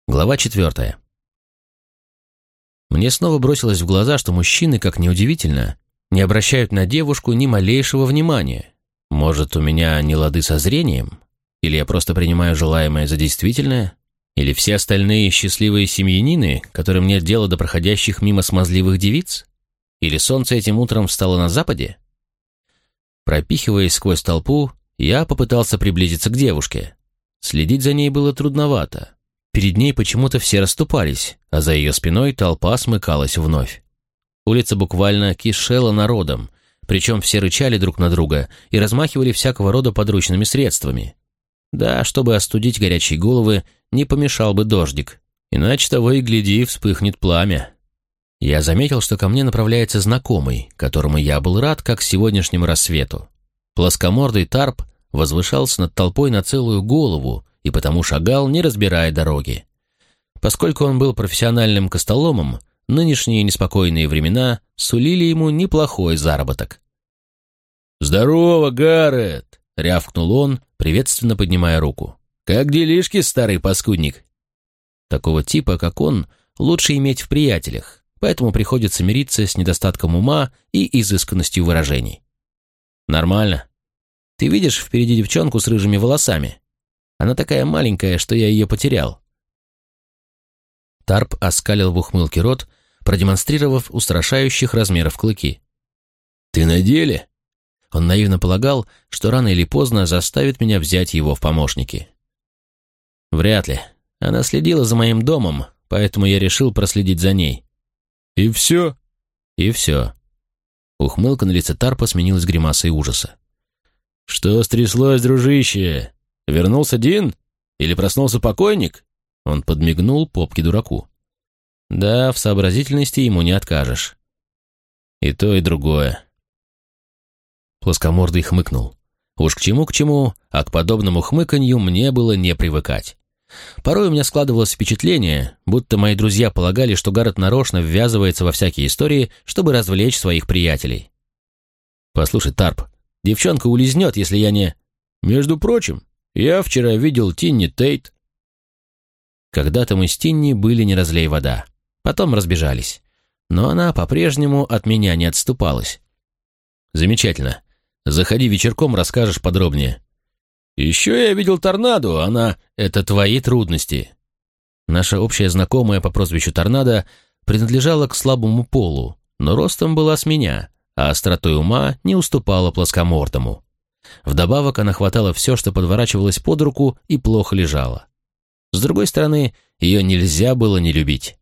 Глава 4. Мне снова бросилось в глаза, что мужчины, как ни удивительно, не обращают на девушку ни малейшего внимания. Может, у меня не лады со зрением? Или я просто принимаю желаемое за действительное? Или все остальные счастливые семьянины, которым нет дела до проходящих мимо смазливых девиц? Или солнце этим утром встало на западе? Пропихиваясь сквозь толпу, я попытался приблизиться к девушке. Следить за ней было трудновато. Перед ней почему-то все расступались, а за ее спиной толпа смыкалась вновь. Улица буквально кишела народом, причем все рычали друг на друга и размахивали всякого рода подручными средствами. Да, чтобы остудить горячие головы, не помешал бы дождик, иначе того и гляди, вспыхнет пламя. Я заметил, что ко мне направляется знакомый, которому я был рад, как сегодняшнему рассвету. Плоскомордый Тарп возвышался над толпой на целую голову и потому шагал, не разбирая дороги. Поскольку он был профессиональным костоломом, нынешние неспокойные времена сулили ему неплохой заработок. «Здорово, Гаррет!» — рявкнул он, приветственно поднимая руку. «Как делишки, старый паскудник?» Такого типа, как он, лучше иметь в приятелях, поэтому приходится мириться с недостатком ума и изысканностью выражений. «Нормально. Ты видишь впереди девчонку с рыжими волосами? Она такая маленькая, что я ее потерял». Тарп оскалил в ухмылке рот, продемонстрировав устрашающих размеров клыки. «Ты на деле?» Он наивно полагал, что рано или поздно заставит меня взять его в помощники. «Вряд ли. Она следила за моим домом, поэтому я решил проследить за ней». «И все?» «И все». Ухмылка на лице Тарпа сменилась гримасой ужаса. «Что стряслось, дружище? Вернулся Дин? Или проснулся покойник?» Он подмигнул попке дураку. «Да, в сообразительности ему не откажешь. И то, и другое». Плоскомордый хмыкнул. Уж к чему, а к подобному хмыканью мне было не привыкать. Порой у меня складывалось впечатление, будто мои друзья полагали, что Гаррет нарочно ввязывается во всякие истории, чтобы развлечь своих приятелей. «Послушай, Тарп, девчонка улизнет, если я не...» «Между прочим, я вчера видел Тинни Тейт». Когда-то мы с Тинни были не разлей вода. Потом разбежались. Но она по-прежнему от меня не отступалась. «Замечательно. Заходи вечерком, расскажешь подробнее». «Еще я видел торнадо, она...» «Это твои трудности». Наша общая знакомая по прозвищу Торнадо принадлежала к слабому полу, но ростом была с меня, а остротой ума не уступала плоскомордому. Вдобавок она хватала все, что подворачивалось под руку, и плохо лежала. С другой стороны, ее нельзя было не любить.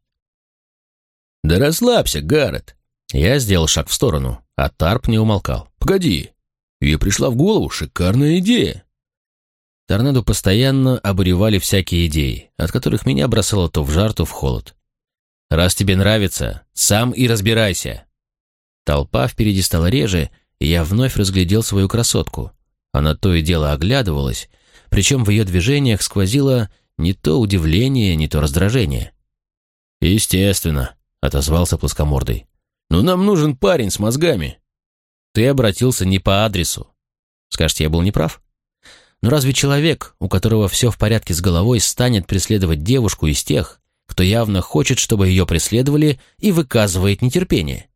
«Да расслабься, Гаррет!» Я сделал шаг в сторону, а Тарп не умолкал. «Погоди, ей пришла в голову шикарная идея!» Торнадо постоянно обуревали всякие идеи, от которых меня бросало то в жар, то в холод. «Раз тебе нравится, сам и разбирайся!» Толпа впереди стала реже, и я вновь разглядел свою красотку. Она то и дело оглядывалась, причем в ее движениях сквозило не то удивление, не то раздражение. «Естественно», — отозвался плоскомордый. «Но нам нужен парень с мозгами». «Ты обратился не по адресу». Скажете, я был неправ? Но разве человек, у которого все в порядке с головой, станет преследовать девушку из тех, кто явно хочет, чтобы ее преследовали, и выказывает нетерпение?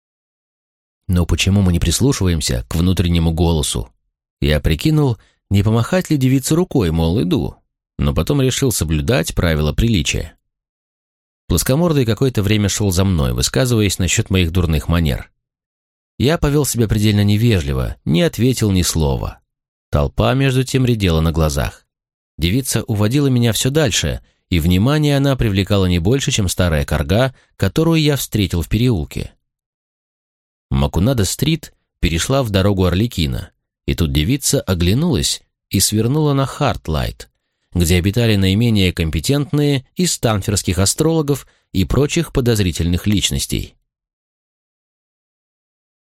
Но почему мы не прислушиваемся к внутреннему голосу? Я прикинул, не помахать ли девице рукой, мол, иду, но потом решил соблюдать правила приличия. Плоскомордый какое-то время шел за мной, высказываясь насчет моих дурных манер. Я повел себя предельно невежливо, не ответил ни слова. Толпа, между тем, редела на глазах. Девица уводила меня все дальше, и внимание она привлекала не больше, чем старая карга, которую я встретил в переулке. Макунадо-стрит перешла в дорогу Орликина, и тут девица оглянулась и свернула на Хартлайт, где обитали наименее компетентные из станферских астрологов и прочих подозрительных личностей.